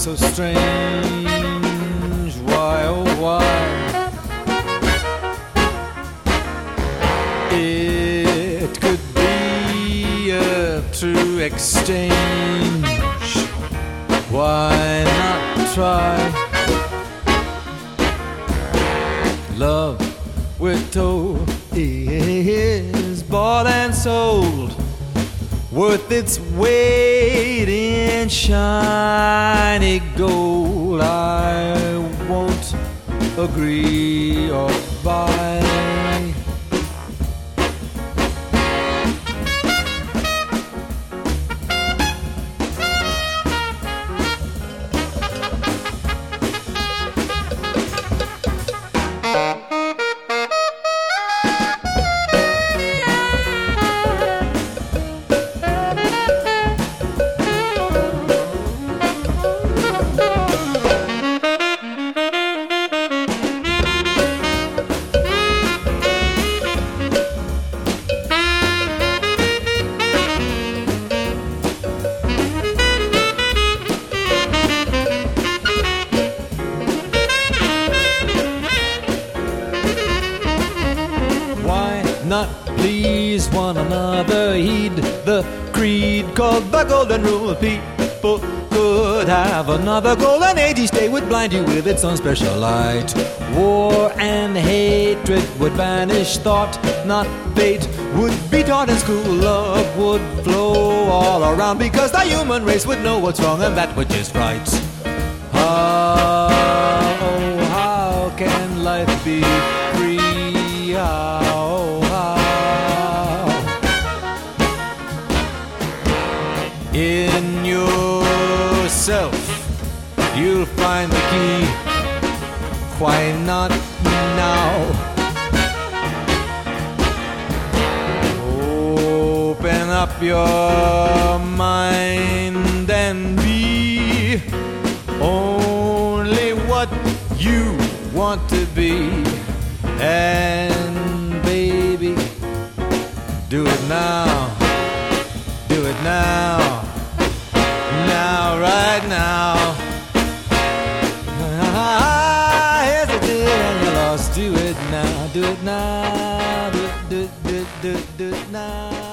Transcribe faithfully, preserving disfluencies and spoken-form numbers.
so strange. Why, oh why? It could be a true exchange. Why not try? Love, we're told, is bought and sold, worth its weight in shiny gold. I won't agree or buy. Not please one another, heed the creed called the Golden Rule. People could have another golden age, each day would blind you with its own special light. War and hatred would banish thought, not fate would be taught in school. Love would flow all around, because the human race would know what's wrong and that which is right. How, oh, how can life be free? How? In yourself, you'll find the key. Why not now? Open up your mind and be only what you want to be. And baby, do it now. Do it now. Now, right now. I hesitate and you're lost. Do it now, do it now, do it, do it, do it, do it, do it now.